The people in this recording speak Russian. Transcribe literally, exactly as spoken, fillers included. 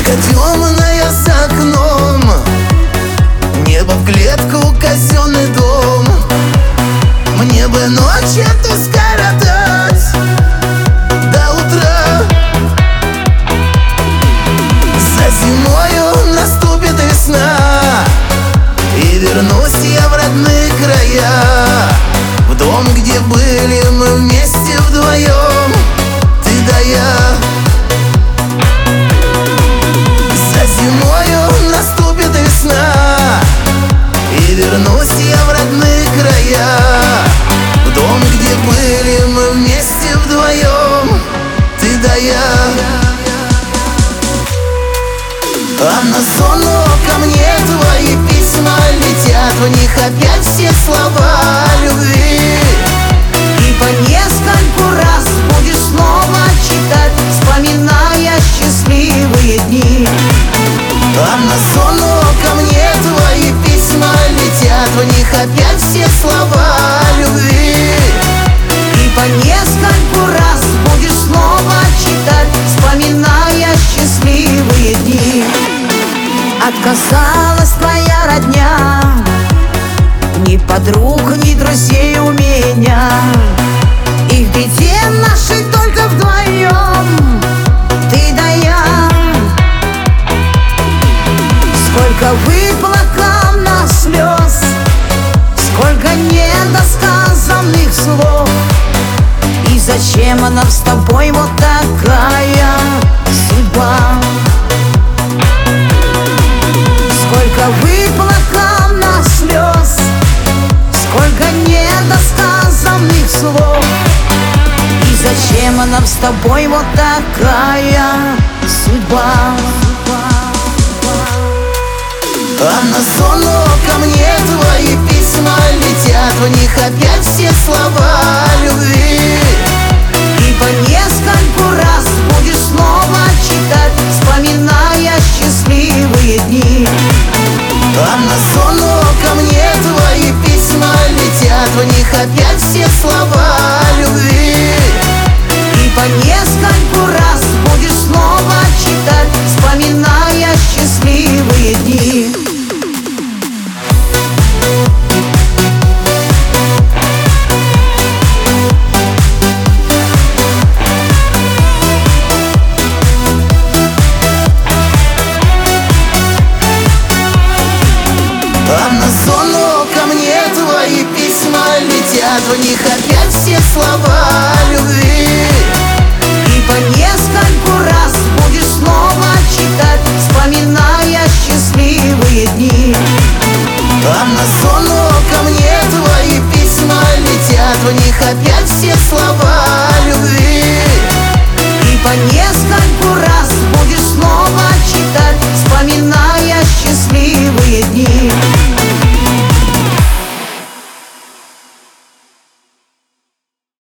Туча темная за окном, небо в клетку, казенный дом. Мне бы ночь эту скоротать до утра. За зимою наступит весна, и вернусь я в родные края, в дом, где были мы вместе вдвоем, ты да я. За зимою наступит весна, и вернусь я в родные края, в дом, где были мы вместе вдвоем, ты да я. А на зону ко мне твои письма летят, в них опять все слова любви. И по нескольку раз будешь снова читать, вспоминая счастливые дни. А на зону ко мне твои письма летят, в них опять все слова любви. И по нескольку раз будешь снова читать, вспоминая счастливые дни. Отказалась твоя родня, ни подруг, ни друзей у меня. И в беде нашей только вдвоем, ты да я. Сколько выплакал нас слез, сколько недосказанных слов. И зачем нам с тобой вот такая судьба? Сколько выплакал нас слез, сколько недосказанных слов. И зачем нам с тобой вот такая судьба? А на зону ко мне твои письма летят, в них опять все слова любви. И по нескольку раз будешь снова читать, вспоминая счастливые дни. А на зону ко мне твои письма летят, в них опять все слова любви. И по нескольку раз будешь снова читать, вспоминая счастливые дни. А на зону ко мне твои письма летят, в них опять все слова любви. И по нескольку раз будешь снова читать, вспоминая счастливые дни. А на зону ко мне твои письма летят, в них опять все слова любви. И по нескольку